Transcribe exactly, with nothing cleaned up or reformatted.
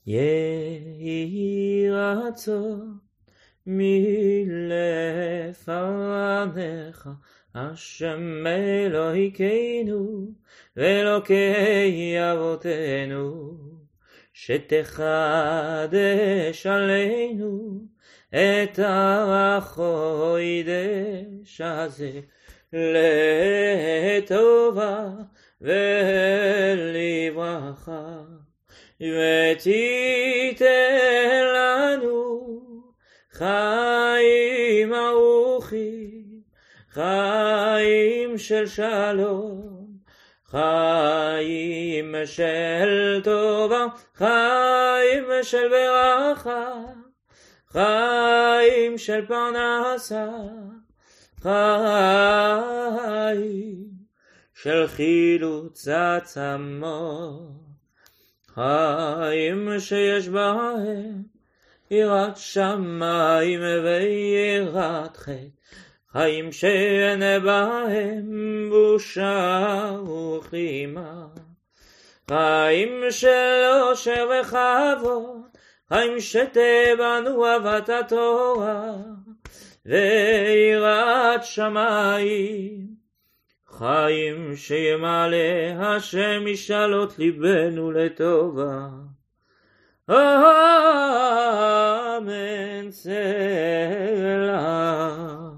יהי רצון מלפניך, השם אלוהינו ואלוקי אבותינו, שתחדש עלינו את החודש הזה לטובה ולברכה, ותיתן לנו חיים ארוכים, חיים של שלום, חיים של טובה, חיים של ברכה, חיים של פרנסה, חיים של חילוץ עצמות, חיים שיש בהם יראת שמיים ויראת חטא, חיים שאין בהם בושה וכלימה, חיים של אושר וכבוד, חיים שתבנו אהבת התורה ויראת שמיים, חיים שימלא השם משאלות ליבנו לטובה. אמן סלע.